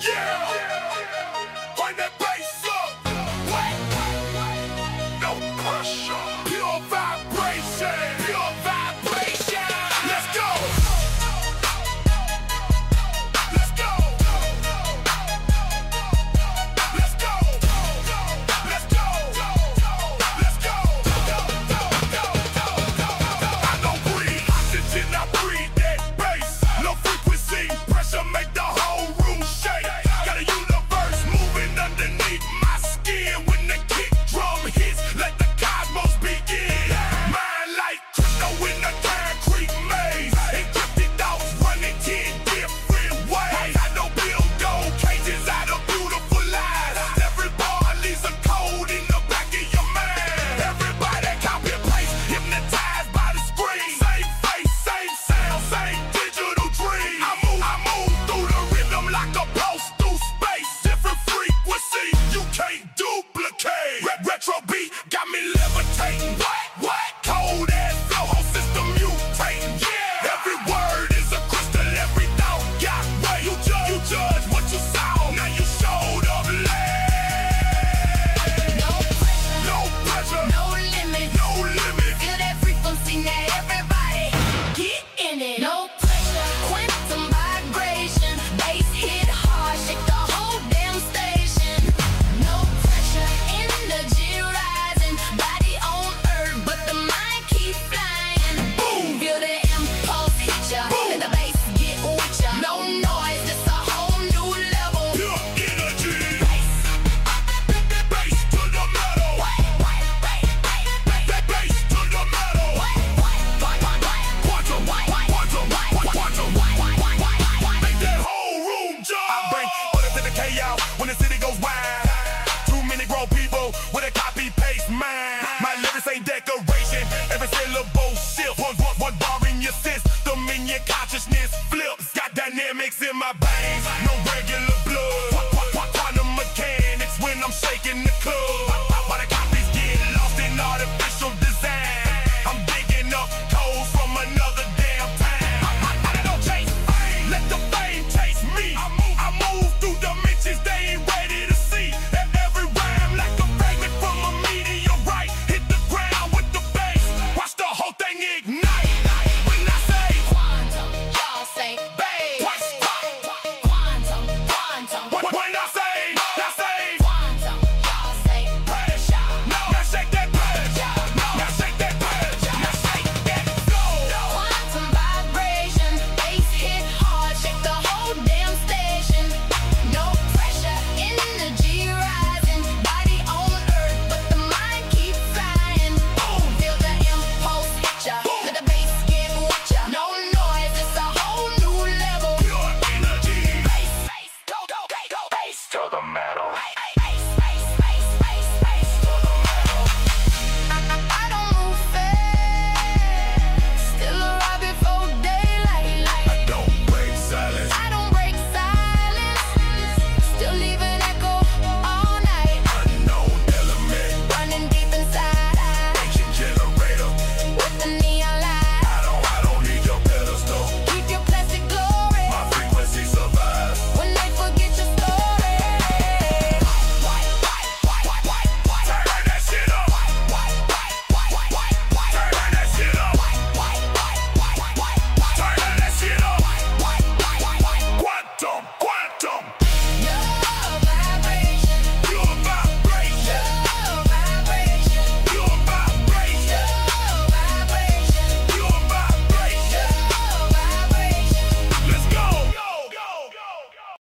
Yeah, find that bass up. No pressure, pure vibration, pure vibration. Let's go. Let's go. Let's go. Let's go. Let's go. I don't breathe oxygen, I breathe that bass. Low frequency pressure make the whole room shake. Got a universe moving underneath my skin. When the kick drum hits, let the cosmos begin. Mind like crypto in a concrete maze. Encrypted thoughts running 10 different ways. I know build gold cages out of beautiful lies. Every bar leaves a code in the back of your mind. Everybody copy paste, hypnotized by the screen. Same face, same sound, same digital dream. I move through the rhythm like a pulse through space. Different frequency, you can't duplicate. Retro beat got me levitating. What? Cold ass flow, whole system mutating. Yeah, every word is a crystal, every thought got weight. You judge what you saw, now you showed up late. No pressure, No limit. no limit. Feel that frequency, now everybody get in it. No pressure, quantum vibration. Bass hit hard, shake the whole damn station. No pressure, energy rising. Body on earth, but the mind keep flying. Boom. Feel the impulse hit ya. Boom. Let the bass get with ya. No noise, just a whole new level. Pure energy, Bass, bass to the metal. That bass to the metal. Quantum, make that whole room jump. I bring order to the chaos when the city goes wild. Too many grown people with a copy paste mind. My lyrics ain't decoration, every syllable shift. One bar in your system, in your consciousness flips. Got dynamics in my veins, no regular blood. Quantum mechanics when I'm shaking the club.